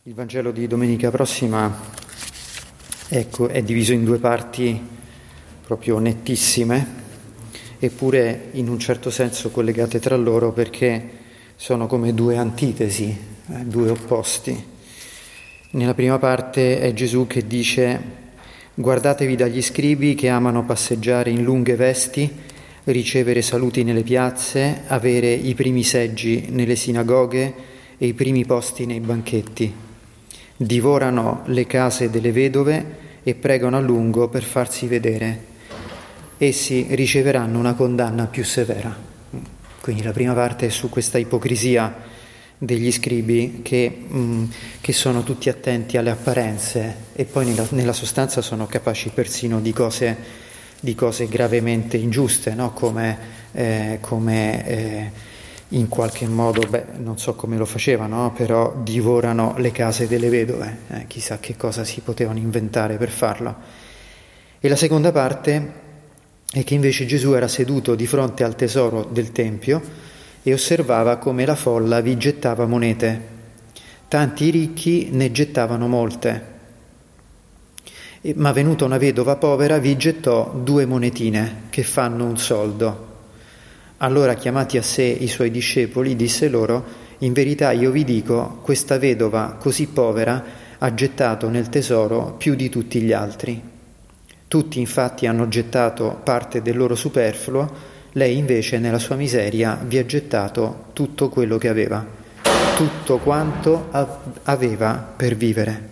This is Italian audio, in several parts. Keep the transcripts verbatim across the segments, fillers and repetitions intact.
Il Vangelo di domenica prossima, ecco, è diviso in due parti proprio nettissime, eppure in un certo senso collegate tra loro perché sono come due antitesi, eh, due opposti. Nella prima parte è Gesù che dice: guardatevi dagli scribi che amano passeggiare in lunghe vesti, ricevere saluti nelle piazze, avere i primi seggi nelle sinagoghe e i primi posti nei banchetti. Divorano le case delle vedove e pregano a lungo per farsi vedere. Essi riceveranno una condanna più severa. Quindi la prima parte è su questa ipocrisia degli scribi che, mh, che sono tutti attenti alle apparenze e poi nella, nella sostanza sono capaci persino di cose, di cose gravemente ingiuste, no? come, eh, come eh, in qualche modo, beh, non so come lo facevano, però divorano le case delle vedove, eh, chissà che cosa si potevano inventare per farlo. E la seconda parte è che invece Gesù era seduto di fronte al tesoro del Tempio e osservava come la folla vi gettava monete. Tanti ricchi ne gettavano molte, ma venuta una vedova povera vi gettò due monetine che fanno un soldo. Allora, chiamati a sé i suoi discepoli, disse loro: in verità io vi dico, questa vedova così povera ha gettato nel tesoro più di tutti gli altri. Tutti infatti hanno gettato parte del loro superfluo, lei invece nella sua miseria vi ha gettato tutto quello che aveva, tutto quanto aveva per vivere.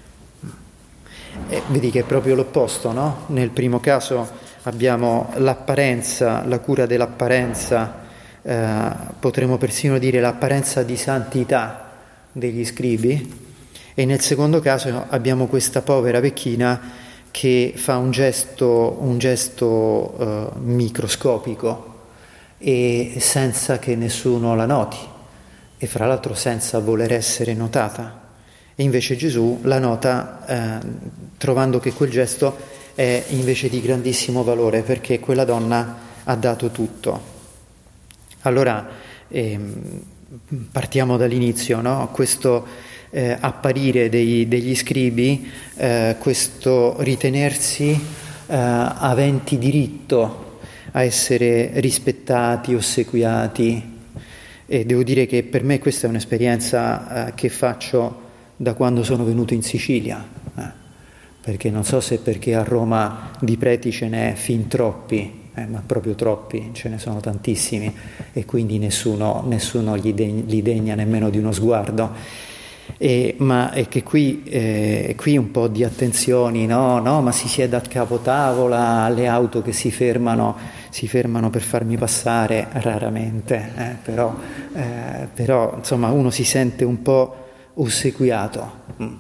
E vedi che è proprio l'opposto, no? Nel primo caso abbiamo l'apparenza, la cura dell'apparenza, eh, potremmo persino dire l'apparenza di santità degli scribi, e nel secondo caso abbiamo questa povera vecchina che fa un gesto, un gesto eh, microscopico e senza che nessuno la noti, e fra l'altro senza voler essere notata. E invece Gesù la nota eh, trovando che quel gesto è invece di grandissimo valore, perché quella donna ha dato tutto. Allora ehm, partiamo dall'inizio, no? Questo eh, apparire dei, degli scribi, eh, questo ritenersi eh, aventi diritto a essere rispettati, ossequiati. E devo dire che per me questa è un'esperienza eh, che faccio da quando sono venuto in Sicilia, eh. perché non so se perché a Roma di preti ce n'è fin troppi, eh, ma proprio troppi, ce ne sono tantissimi, e quindi nessuno, nessuno gli, degna, gli degna nemmeno di uno sguardo. E, ma è che qui, eh, qui un po' di attenzioni, no, no, ma si siede a capotavola, alle auto che si fermano, si fermano per farmi passare, raramente, eh, però, eh, però insomma uno si sente un po' ossequiato.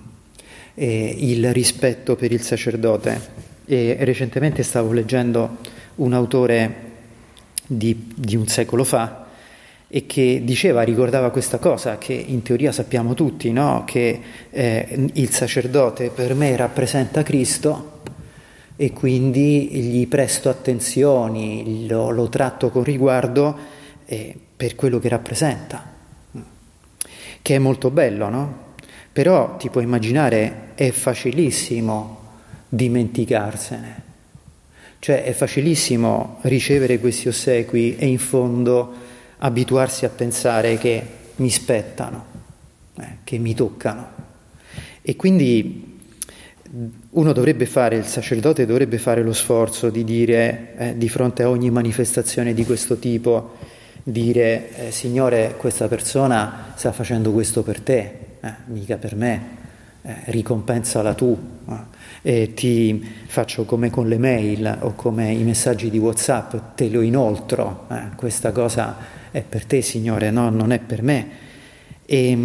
E il rispetto per il sacerdote. E recentemente stavo leggendo un autore di, di un secolo fa e che diceva, ricordava questa cosa che in teoria sappiamo tutti, no? Che eh, il sacerdote per me rappresenta Cristo e quindi gli presto attenzioni, lo, lo tratto con riguardo eh, per quello che rappresenta, che è molto bello, no? Però ti puoi immaginare, è facilissimo dimenticarsene, cioè è facilissimo ricevere questi ossequi e in fondo abituarsi a pensare che mi spettano, eh, che mi toccano. E quindi uno dovrebbe fare, il sacerdote dovrebbe fare lo sforzo di dire eh, di fronte a ogni manifestazione di questo tipo, dire eh, Signore, questa persona sta facendo questo per te, Eh, mica per me, eh, ricompensala tu, eh, e ti faccio come con le mail o come i messaggi di WhatsApp, te lo inoltro, eh, questa cosa è per te Signore, no, non è per me. E,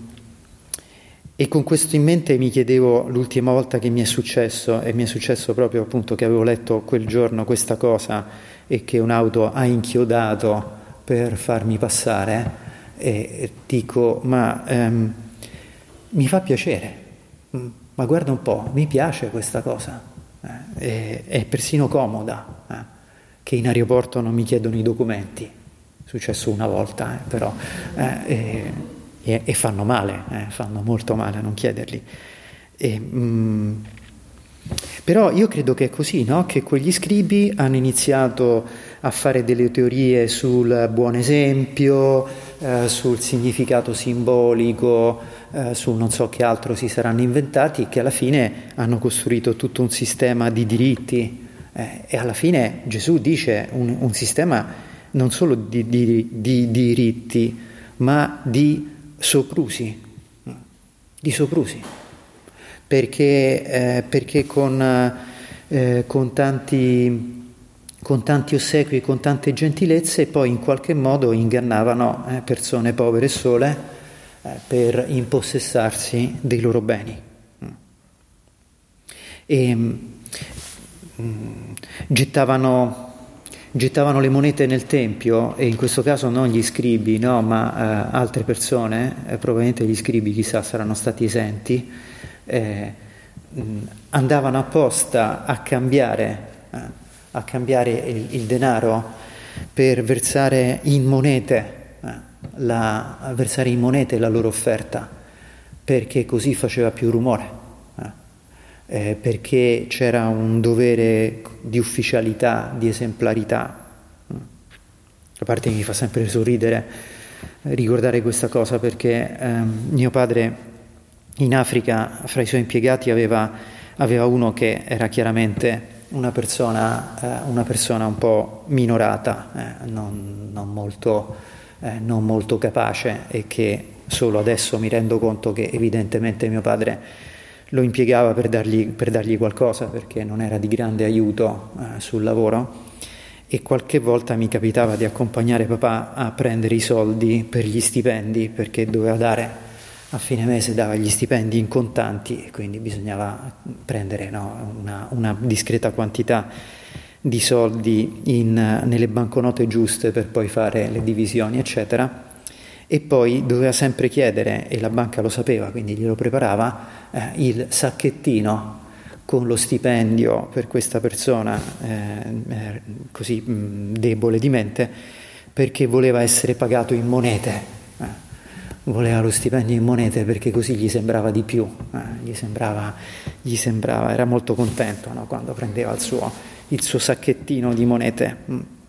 e con questo in mente mi chiedevo l'ultima volta che mi è successo, e mi è successo proprio appunto che avevo letto quel giorno questa cosa e che un'auto ha inchiodato per farmi passare, eh, e dico ma ehm, mi fa piacere, ma guarda un po', mi piace questa cosa, eh, è, è persino comoda, eh, che in aeroporto non mi chiedono i documenti, è successo una volta, eh, però, eh, eh, e, e fanno male, eh, fanno molto male a non chiederli. E, mm, però io credo che è così, no? Che quegli scribi hanno iniziato a fare delle teorie sul buon esempio, eh, sul significato simbolico, eh, su non so che altro si saranno inventati, che alla fine hanno costruito tutto un sistema di diritti, eh, e alla fine Gesù dice un, un sistema non solo di, di, di diritti, ma di soprusi, di soprusi. Perché, eh, perché con, eh, con, tanti, con tanti ossequi, con tante gentilezze, poi in qualche modo ingannavano eh, persone povere e sole eh, per impossessarsi dei loro beni. E mh, gettavano, gettavano le monete nel tempio, e in questo caso non gli scribi, no, ma eh, altre persone, eh, probabilmente gli scribi chissà saranno stati esenti. Eh, andavano apposta a cambiare, eh, a cambiare il, il denaro per versare in monete, eh, la, a versare in monete la loro offerta, perché così faceva più rumore, eh, eh, perché c'era un dovere di ufficialità, di esemplarità. A parte mi fa sempre sorridere ricordare questa cosa, perché eh, mio padre in Africa, fra i suoi impiegati, aveva, aveva uno che era chiaramente una persona, eh, una persona un po' minorata, eh, non, non, molto, eh, non molto capace, e che solo adesso mi rendo conto che evidentemente mio padre lo impiegava per dargli, per dargli qualcosa, perché non era di grande aiuto eh, sul lavoro, e qualche volta mi capitava di accompagnare papà a prendere i soldi per gli stipendi, perché doveva dare a fine mese, dava gli stipendi in contanti, e quindi bisognava prendere, no, una, una discreta quantità di soldi in, nelle banconote giuste per poi fare le divisioni, eccetera. E poi doveva sempre chiedere, e la banca lo sapeva, quindi glielo preparava, eh, il sacchettino con lo stipendio per questa persona eh, così mh, debole di mente, perché voleva essere pagato in monete. Eh. Voleva lo stipendio in monete perché così gli sembrava di più, eh, gli sembrava, gli sembrava, era molto contento, no, quando prendeva il suo, il suo sacchettino di monete.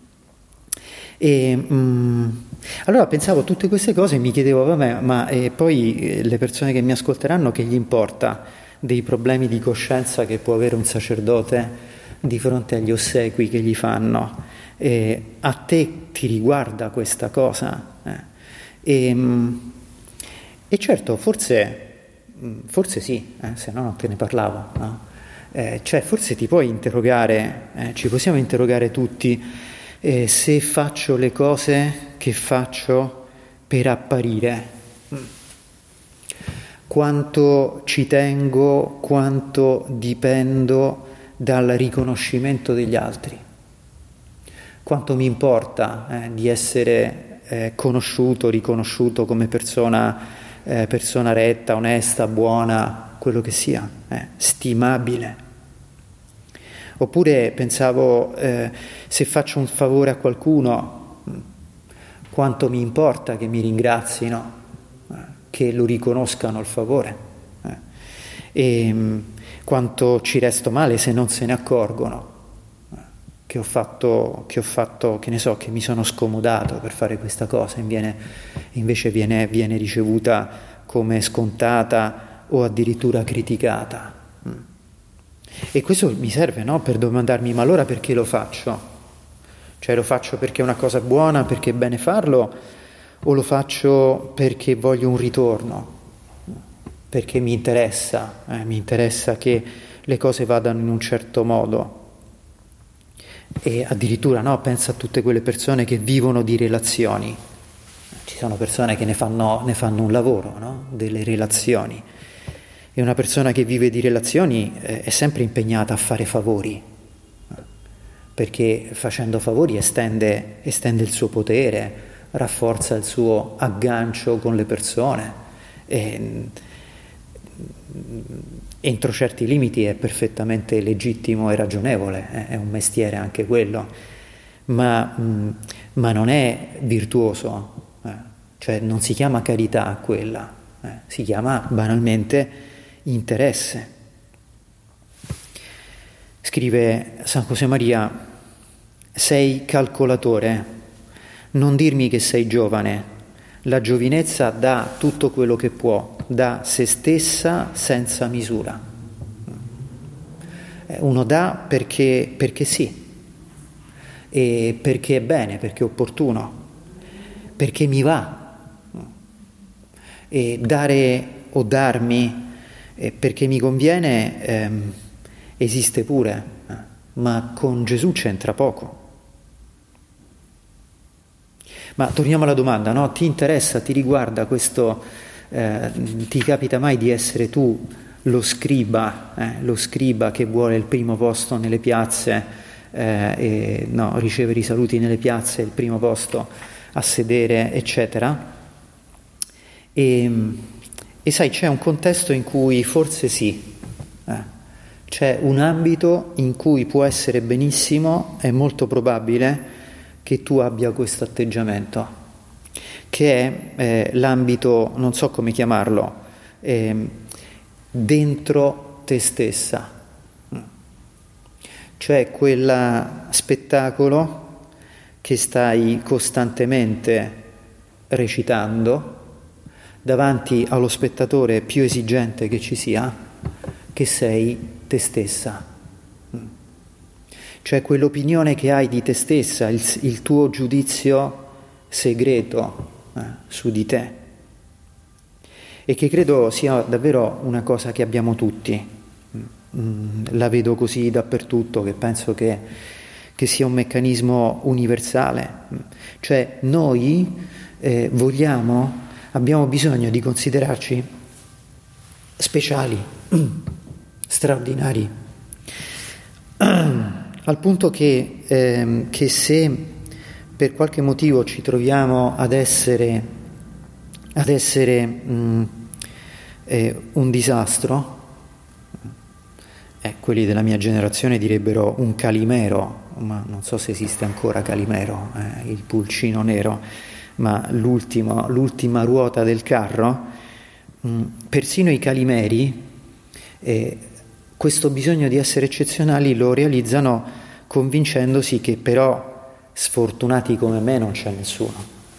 E, mh, allora pensavo a tutte queste cose e mi chiedevo, vabbè, ma eh, poi eh, le persone che mi ascolteranno, che gli importa dei problemi di coscienza che può avere un sacerdote di fronte agli ossequi che gli fanno? E a te ti riguarda questa cosa? Eh? E, mh, E certo, forse, forse sì, eh, se no non te ne parlavo, no? Eh, cioè forse ti puoi interrogare, eh, ci possiamo interrogare tutti, eh, se faccio le cose che faccio per apparire, quanto ci tengo, quanto dipendo dal riconoscimento degli altri, quanto mi importa eh, di essere eh, conosciuto, riconosciuto come persona Eh, persona retta, onesta, buona, quello che sia, eh, stimabile. Oppure pensavo, eh, se faccio un favore a qualcuno, quanto mi importa che mi ringrazino, eh, che lo riconoscano il favore, eh, e mh, quanto ci resto male se non se ne accorgono, eh, che ho fatto, che ho fatto, che ne so, che mi sono scomodato per fare questa cosa, viene, invece viene, viene ricevuta come scontata o addirittura criticata. E questo mi serve, no, per domandarmi, ma allora perché lo faccio? Cioè lo faccio perché è una cosa buona, perché è bene farlo, o lo faccio perché voglio un ritorno, perché mi interessa, eh, mi interessa che le cose vadano in un certo modo. E addirittura, no, pensa a tutte quelle persone che vivono di relazioni. Ci sono persone che ne fanno, ne fanno un lavoro, no? Delle relazioni. E una persona che vive di relazioni eh, è sempre impegnata a fare favori, perché facendo favori estende, estende il suo potere, rafforza il suo aggancio con le persone, e entro certi limiti è perfettamente legittimo e ragionevole, eh? È un mestiere anche quello, ma, mh, ma non è virtuoso, eh? cioè non si chiama carità quella, eh, si chiama banalmente interesse. Scrive San Josemaria: sei calcolatore, non dirmi che sei giovane, la giovinezza dà tutto quello che può, dà se stessa senza misura. Uno dà perché, perché sì, e perché è bene, perché è opportuno, perché mi va. E dare o darmi eh, perché mi conviene ehm, esiste pure, eh, ma con Gesù c'entra poco. Ma torniamo alla domanda, no? Ti interessa, ti riguarda questo, eh, ti capita mai di essere tu lo scriba, eh, lo scriba che vuole il primo posto nelle piazze, eh, e, no, ricevere i saluti nelle piazze, il primo posto a sedere, eccetera? E, e sai, c'è un contesto in cui forse sì, eh, c'è un ambito in cui può essere benissimo, è molto probabile che tu abbia questo atteggiamento, che è eh, l'ambito, non so come chiamarlo, eh, dentro te stessa, cioè quel spettacolo che stai costantemente recitando davanti allo spettatore più esigente che ci sia, che sei te stessa. Cioè quell'opinione che hai di te stessa, il, il tuo giudizio segreto eh, su di te, e che credo sia davvero una cosa che abbiamo tutti. Mm, la vedo così dappertutto, che penso che, che sia un meccanismo universale. Cioè noi eh, vogliamo, abbiamo bisogno di considerarci speciali, straordinari, al punto che, ehm, che se per qualche motivo ci troviamo ad essere, ad essere mh, eh, un disastro, eh, quelli della mia generazione direbbero un calimero, ma non so se esiste ancora Calimero, eh, il pulcino nero, ma l'ultimo, l'ultima ruota del carro, mh, persino i calimeri eh, questo bisogno di essere eccezionali lo realizzano convincendosi che però sfortunati come me non c'è nessuno.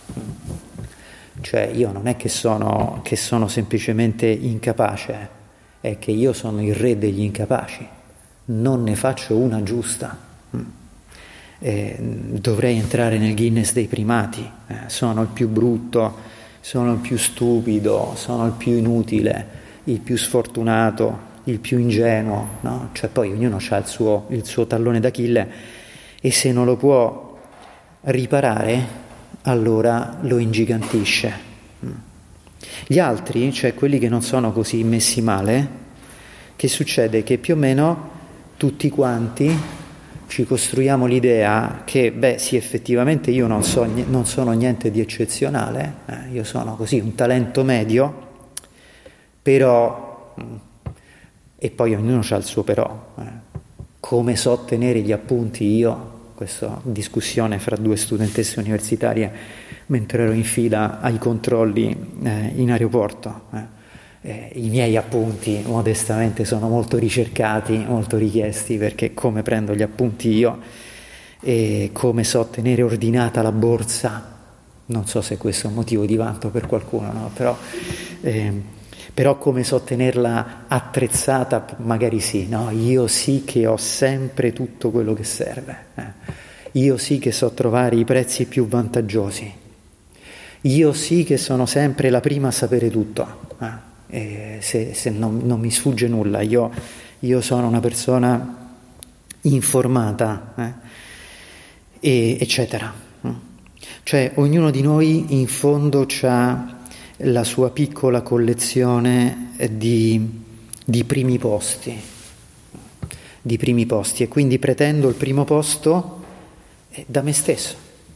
Cioè io non è che sono, che sono semplicemente incapace, è che io sono il re degli incapaci, non ne faccio una giusta. Eh, dovrei entrare nel Guinness dei primati, eh, sono il più brutto, sono il più stupido, sono il più inutile, il più sfortunato, il più ingenuo, no? Cioè poi ognuno ha il suo, il suo tallone d'Achille, e se non lo può riparare allora lo ingigantisce. Gli altri, cioè quelli che non sono così messi male, che succede? Che più o meno tutti quanti ci costruiamo l'idea che, beh sì, effettivamente io non, so, non sono niente di eccezionale, eh, io sono così un talento medio, però... E poi ognuno ha il suo però. Eh. Come so tenere gli appunti io? Questa discussione fra due studentesse universitarie mentre ero in fila ai controlli eh, in aeroporto. Eh. Eh, I miei appunti, modestamente, sono molto ricercati, molto richiesti, perché come prendo gli appunti io e come so tenere ordinata la borsa, non so se questo è un motivo di vanto per qualcuno, no? Però... Eh, però come so tenerla attrezzata, magari sì, no? Io sì che ho sempre tutto quello che serve, eh. Io sì che so trovare i prezzi più vantaggiosi, io sì che sono sempre la prima a sapere tutto, eh. E se, se non, non mi sfugge nulla, io, io sono una persona informata, eh. E, eccetera. Cioè ognuno di noi in fondo c'ha la sua piccola collezione di, di primi posti, di primi posti, e quindi pretendo il primo posto da me stesso.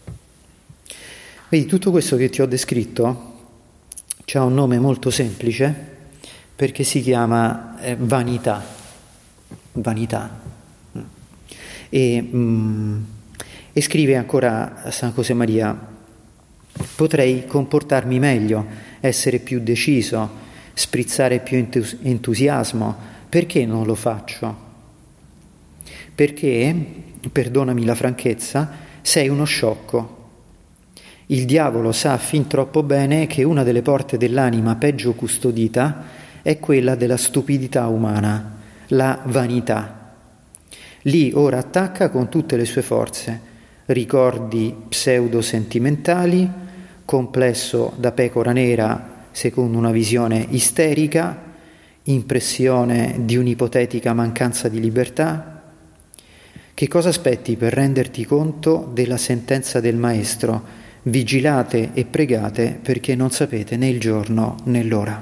Vedi, tutto questo che ti ho descritto c'ha un nome molto semplice, perché si chiama eh, vanità, vanità. E, mm, e scrive ancora San Josemaria: Potrei comportarmi meglio, essere più deciso, sprizzare più entus- entusiasmo. Perché non lo faccio? Perché, perdonami la franchezza, sei uno sciocco. Il diavolo sa fin troppo bene che una delle porte dell'anima peggio custodita è quella della stupidità umana, la vanità. Lì ora attacca con tutte le sue forze, ricordi pseudo-sentimentali, complesso da pecora nera secondo una visione isterica, impressione di un'ipotetica mancanza di libertà. Che cosa aspetti per renderti conto della sentenza del Maestro? Vigilate e pregate perché non sapete né il giorno né l'ora.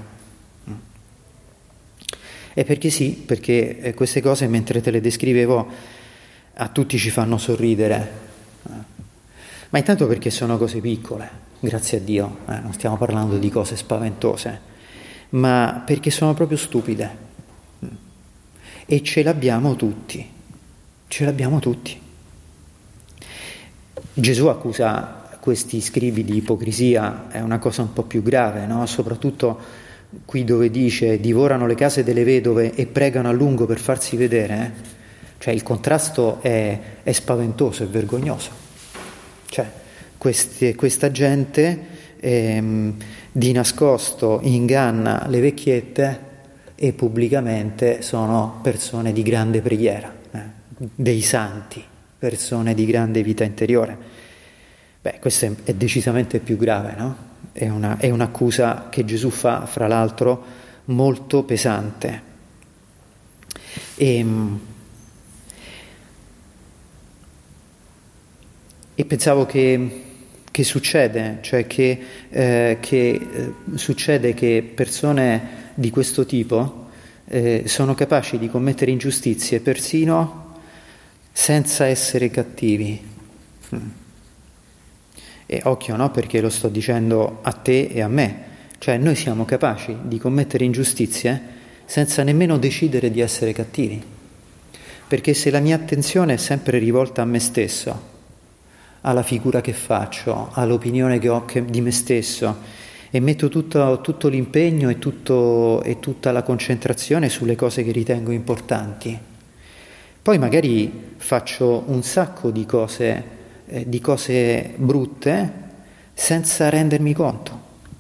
E perché sì, perché queste cose mentre te le descrivevo a tutti ci fanno sorridere, ma intanto perché sono cose piccole, grazie a Dio, eh, non stiamo parlando di cose spaventose, ma perché sono proprio stupide e ce l'abbiamo tutti, ce l'abbiamo tutti. Gesù accusa questi scribi di ipocrisia, è una cosa un po' più grave, no? Soprattutto qui dove dice divorano le case delle vedove e pregano a lungo per farsi vedere, eh? Cioè il contrasto è, è spaventoso, è vergognoso. Cioè queste, questa gente ehm, di nascosto inganna le vecchiette e pubblicamente sono persone di grande preghiera, eh? Dei santi, persone di grande vita interiore. Beh, questo è, è decisamente più grave, no? È, una, è un'accusa che Gesù fa, fra l'altro, molto pesante. E, e pensavo che, che succede, cioè che, eh, che eh, succede che persone di questo tipo eh, sono capaci di commettere ingiustizie persino senza essere cattivi. Mm. E occhio, no? Perché lo sto dicendo a te e a me. Cioè noi siamo capaci di commettere ingiustizie senza nemmeno decidere di essere cattivi. Perché se la mia attenzione è sempre rivolta a me stesso, alla figura che faccio, all'opinione che ho che, di me stesso, e metto tutto, tutto l'impegno e, tutto, e tutta la concentrazione sulle cose che ritengo importanti, poi magari faccio un sacco di cose di cose brutte senza rendermi conto,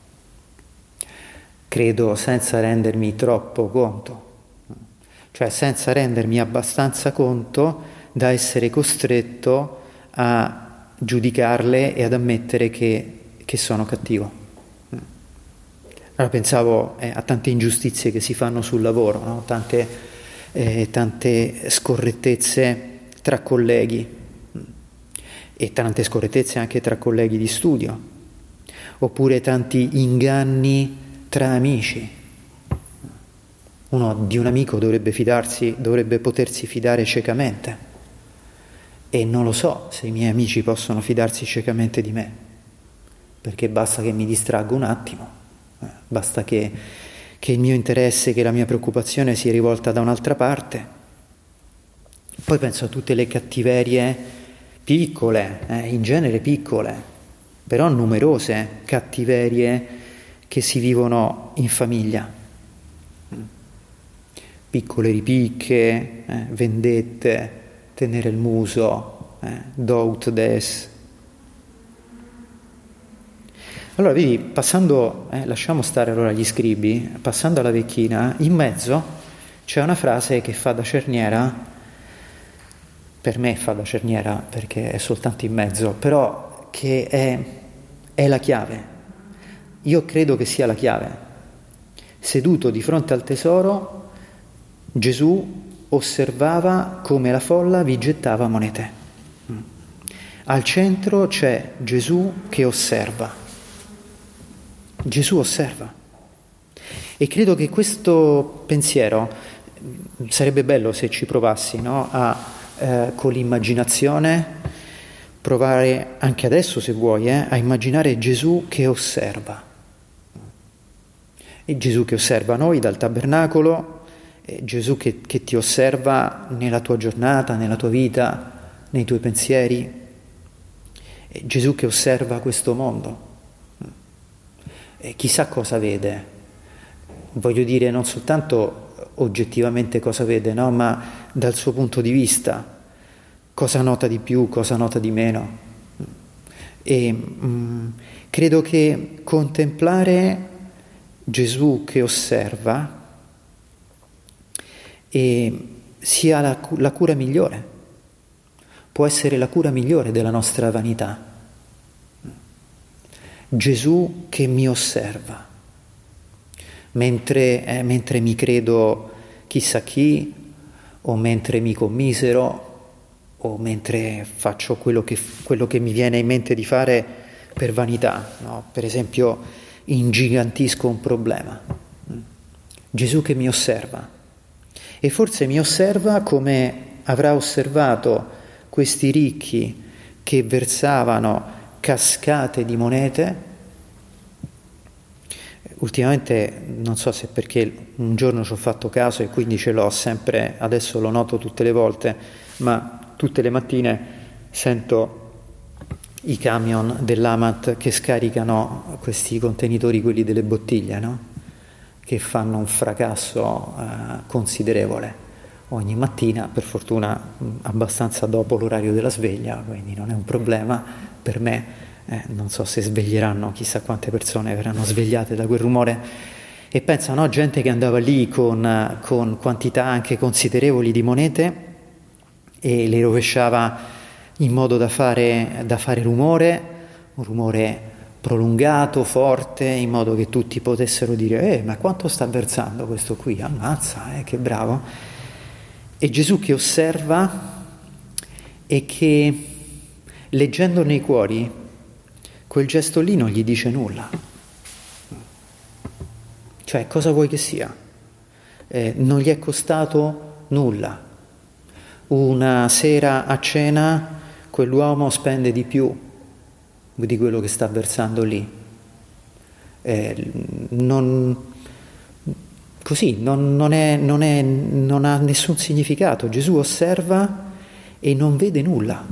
credo senza rendermi troppo conto, cioè senza rendermi abbastanza conto da essere costretto a giudicarle e ad ammettere che, che sono cattivo. Allora pensavo eh, a tante ingiustizie che si fanno sul lavoro, no? tante, eh, tante scorrettezze tra colleghi, e tante scorrettezze anche tra colleghi di studio, oppure tanti inganni tra amici. Uno di un amico dovrebbe fidarsi, dovrebbe potersi fidare ciecamente, e non lo so se i miei amici possono fidarsi ciecamente di me, perché basta che mi distraggo un attimo, eh, basta che, che il mio interesse, che la mia preoccupazione sia rivolta da un'altra parte. Poi penso a tutte le cattiverie piccole, eh, in genere piccole, però numerose cattiverie che si vivono in famiglia. Piccole ripicche, eh, vendette, tenere il muso, eh, dout des. Allora vedi, passando, eh, lasciamo stare allora gli scribi, passando alla vecchina, in mezzo c'è una frase che fa da cerniera. Per me fa da cerniera perché è soltanto in mezzo, però che è, è la chiave. Io credo che sia la chiave. Seduto di fronte al tesoro, Gesù osservava come la folla vi gettava monete. Al centro c'è Gesù che osserva. Gesù osserva. E credo che questo pensiero sarebbe bello se ci provassi, no? a Eh, con l'immaginazione, provare anche adesso se vuoi, eh, a immaginare Gesù che osserva. E Gesù che osserva noi dal tabernacolo, e Gesù che, che ti osserva nella tua giornata, nella tua vita, nei tuoi pensieri, e Gesù che osserva questo mondo. eh, chissà cosa vede. Voglio dire, non soltanto oggettivamente cosa vede, no? Ma dal suo punto di vista, cosa nota di più, cosa nota di meno. E mh, credo che contemplare Gesù che osserva e sia la, la cura migliore, può essere la cura migliore della nostra vanità. Gesù che mi osserva, mentre, eh, mentre mi credo chissà chi, o mentre mi commisero, o mentre faccio quello che, quello che mi viene in mente di fare per vanità, no? Per esempio ingigantisco un problema. Gesù che mi osserva. E forse mi osserva come avrà osservato questi ricchi che versavano cascate di monete. Ultimamente, non so se perché un giorno ci ho fatto caso e quindi ce l'ho sempre, adesso lo noto tutte le volte, ma tutte le mattine sento i camion dell'Amat che scaricano questi contenitori, quelli delle bottiglie, no? Che fanno un fracasso eh, considerevole ogni mattina, per fortuna mh, abbastanza dopo l'orario della sveglia, quindi non è un problema per me. Eh, non so se sveglieranno, chissà quante persone verranno svegliate da quel rumore. E pensa, no? Gente che andava lì con, con quantità anche considerevoli di monete e le rovesciava in modo da fare, da fare rumore, un rumore prolungato, forte, in modo che tutti potessero dire eh, ma quanto sta versando questo qui? Ammazza, eh, che bravo. E Gesù che osserva e che, leggendo nei cuori, quel gesto lì non gli dice nulla. Cioè, cosa vuoi che sia? Eh, non gli è costato nulla. Una sera a cena quell'uomo spende di più di quello che sta versando lì. Eh, non, così, non, non, è, non, è, non ha nessun significato. Gesù osserva e non vede nulla.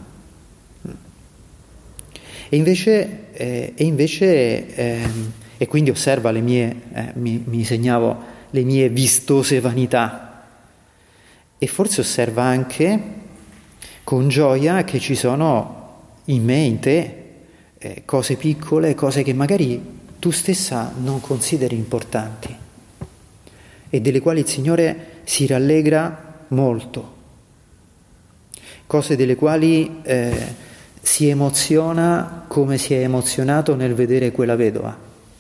E invece, eh, e, invece eh, e quindi osserva le mie, eh, mi, mi segnavo, le mie vistose vanità. E forse osserva anche con gioia che ci sono in me, in te, eh, cose piccole, cose che magari tu stessa non consideri importanti e delle quali il Signore si rallegra molto, cose delle quali eh, si emoziona come si è emozionato nel vedere quella vedova,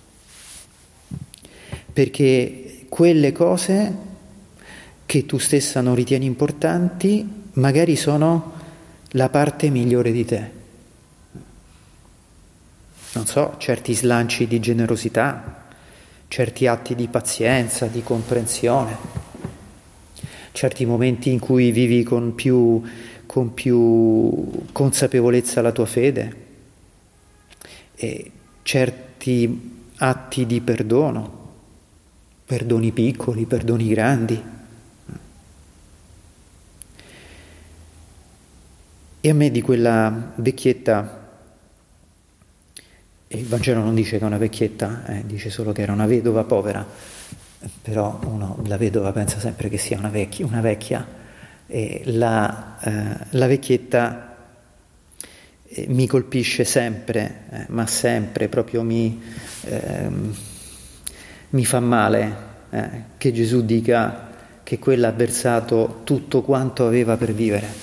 perché quelle cose che tu stessa non ritieni importanti magari sono la parte migliore di te. Non so, certi slanci di generosità, certi atti di pazienza, di comprensione, certi momenti in cui vivi con più, con più consapevolezza la tua fede, e certi atti di perdono, perdoni piccoli, perdoni grandi. E a me di quella vecchietta, e il Vangelo non dice che è una vecchietta, eh, dice solo che era una vedova povera, però uno, la vedova pensa sempre che sia una vecchia, una vecchia e la, eh, la vecchietta eh, mi colpisce sempre, eh, ma sempre, proprio mi, eh, mi fa male eh, che Gesù dica che quella ha versato tutto quanto aveva per vivere.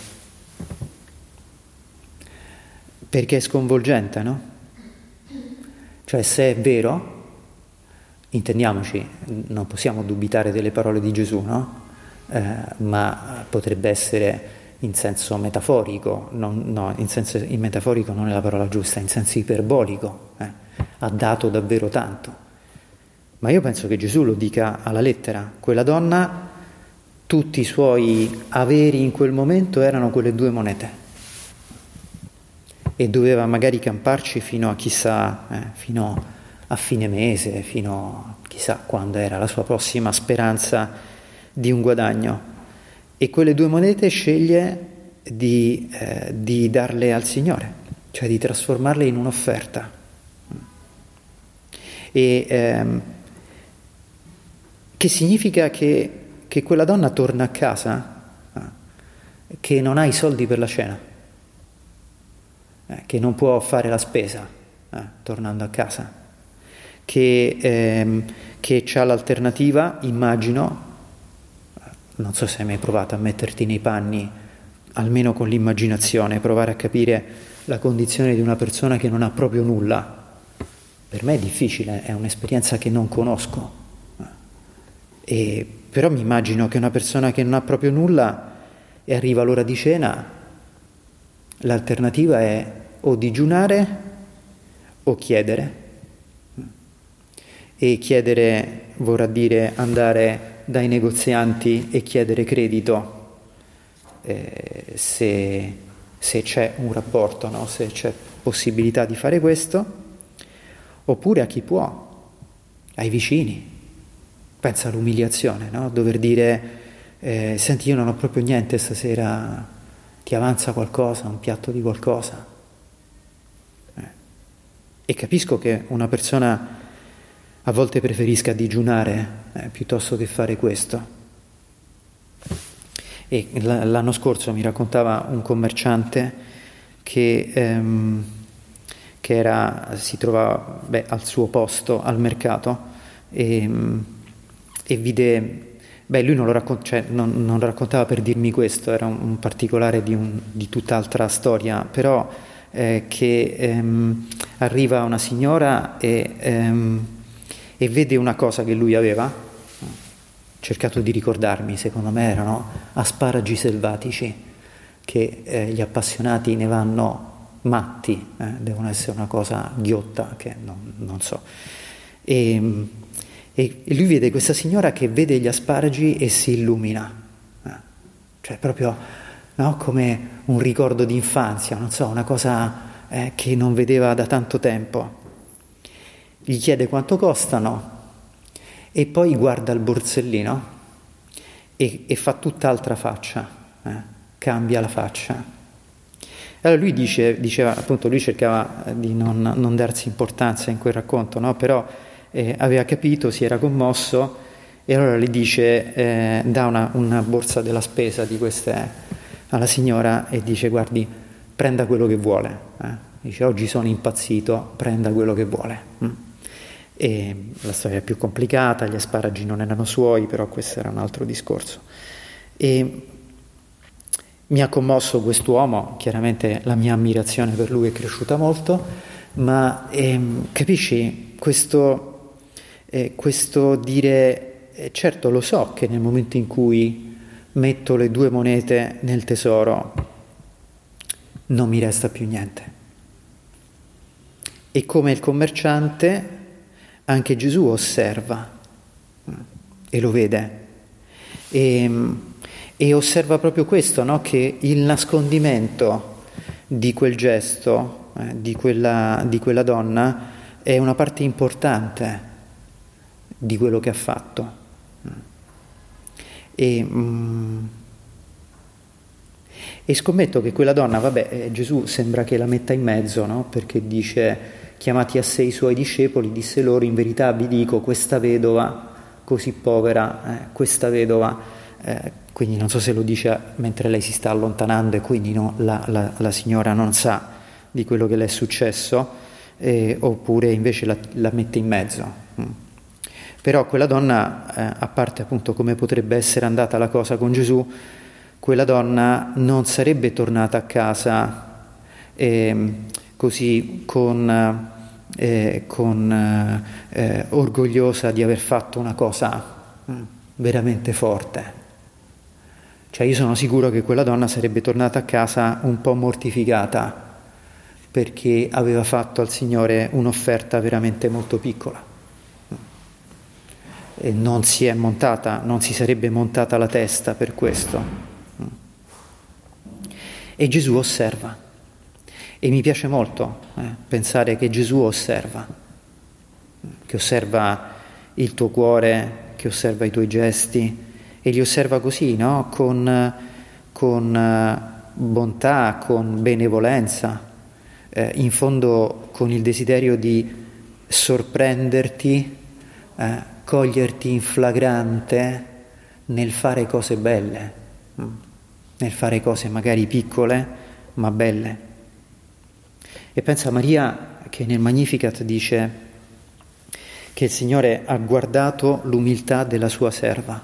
Perché è sconvolgente, no? Cioè, se è vero, intendiamoci, non possiamo dubitare delle parole di Gesù, no? Eh, ma potrebbe essere in senso metaforico, non, no, in senso in metaforico non è la parola giusta, in senso iperbolico, eh? Ha dato davvero tanto. Ma io penso che Gesù lo dica alla lettera. Quella donna, tutti i suoi averi in quel momento erano quelle due monete. E doveva magari camparci fino a chissà, eh, fino a fine mese, fino a chissà quando era la sua prossima speranza di un guadagno. E quelle due monete sceglie di, eh, di darle al Signore, cioè di trasformarle in un'offerta. E ehm, che significa che, che quella donna torna a casa eh, che non ha i soldi per la cena, eh, che non può fare la spesa eh, tornando a casa, che, ehm, che c'ha l'alternativa, immagino, non so se hai mai provato a metterti nei panni, almeno con l'immaginazione, provare a capire la condizione di una persona che non ha proprio nulla. Per me è difficile, è un'esperienza che non conosco. E, però mi immagino che una persona che non ha proprio nulla e arriva l'ora di cena, l'alternativa è o digiunare o chiedere. E chiedere vorrà dire andare dai negozianti e chiedere credito, eh, se, se c'è un rapporto, no? Se c'è possibilità di fare questo, oppure a chi può, ai vicini. Pensa all'umiliazione, no? Dover dire eh, senti, io non ho proprio niente stasera, ti avanza qualcosa, un piatto di qualcosa. Eh. E capisco che una persona a volte preferisca digiunare eh, piuttosto che fare questo. E l- l'anno scorso mi raccontava un commerciante che, ehm, che era, si trovava beh, al suo posto al mercato e, e vide, beh lui non lo, raccont- cioè, non, non lo raccontava per dirmi questo, era un, un particolare di, un, di tutt'altra storia, però eh, che ehm, arriva una signora e... Ehm, e vede una cosa che lui aveva, ho cercato di ricordarmi, secondo me erano asparagi selvatici, che eh, gli appassionati ne vanno matti, eh, devono essere una cosa ghiotta, che non, non so. E, e, e lui vede questa signora che vede gli asparagi e si illumina, eh, cioè proprio no, come un ricordo di infanzia, non so, una cosa eh, che non vedeva da tanto tempo. Gli chiede quanto costano e poi guarda il borsellino e, e fa tutt'altra faccia, eh? Cambia la faccia. Allora lui dice, diceva, appunto lui cercava di non, non darsi importanza in quel racconto, no? Però eh, aveva capito, si era commosso e allora le dice, eh, dà una, una borsa della spesa di queste alla signora e dice guardi, prenda quello che vuole. Eh? Dice oggi sono impazzito, prenda quello che vuole. Mm. E la storia è più complicata, gli asparagi non erano suoi, però questo era un altro discorso. E mi ha commosso quest'uomo, chiaramente la mia ammirazione per lui è cresciuta molto, ma ehm, capisci, questo, eh, questo dire, eh, certo lo so che nel momento in cui metto le due monete nel tesoro non mi resta più niente. E come il commerciante, anche Gesù osserva e lo vede e, e osserva proprio questo, no? Che il nascondimento di quel gesto, eh, di, quella, di quella donna, è una parte importante di quello che ha fatto. E, mm, e scommetto che quella donna, vabbè, eh, Gesù sembra che la metta in mezzo, no? Perché dice... Chiamati a sé i suoi discepoli, disse loro, in verità vi dico, questa vedova così povera, eh, questa vedova, eh, quindi non so se lo dice mentre lei si sta allontanando e quindi no, la, la, la signora non sa di quello che le è successo, eh, oppure invece la, la mette in mezzo. Mm. Però quella donna, eh, a parte appunto come potrebbe essere andata la cosa con Gesù, quella donna non sarebbe tornata a casa eh, così con, eh, con eh, orgogliosa di aver fatto una cosa mm, veramente forte. Cioè io sono sicuro che quella donna sarebbe tornata a casa un po' mortificata perché aveva fatto al Signore un'offerta veramente molto piccola e non si è montata, non si sarebbe montata la testa per questo. E Gesù osserva. E mi piace molto eh, pensare che Gesù osserva, che osserva il tuo cuore, che osserva i tuoi gesti e li osserva così, no? Con, con bontà, con benevolenza, eh, in fondo con il desiderio di sorprenderti, eh, coglierti in flagrante nel fare cose belle, nel fare cose magari piccole ma belle. E pensa a Maria che nel Magnificat dice che il Signore ha guardato l'umiltà della sua serva.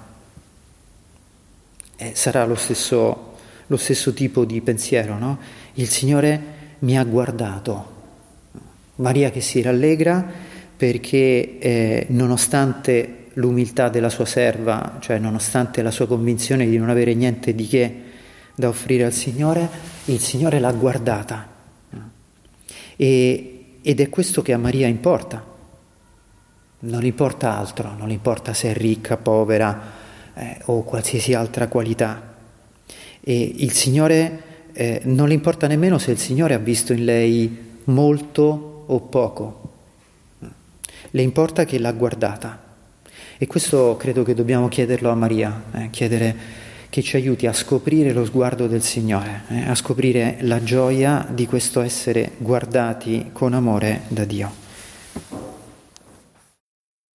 E sarà lo stesso, lo stesso tipo di pensiero, no? Il Signore mi ha guardato. Maria che si rallegra perché eh, nonostante l'umiltà della sua serva, cioè nonostante la sua convinzione di non avere niente di che da offrire al Signore, il Signore l'ha guardata. E, ed è questo che a Maria importa. Non importa altro, non importa se è ricca, povera eh, o qualsiasi altra qualità. E il Signore eh, non le importa nemmeno se il Signore ha visto in lei molto o poco. Le importa che l'ha guardata. E questo credo che dobbiamo chiederlo a Maria, eh, chiedere che ci aiuti a scoprire lo sguardo del Signore, eh, a scoprire la gioia di questo essere guardati con amore da Dio.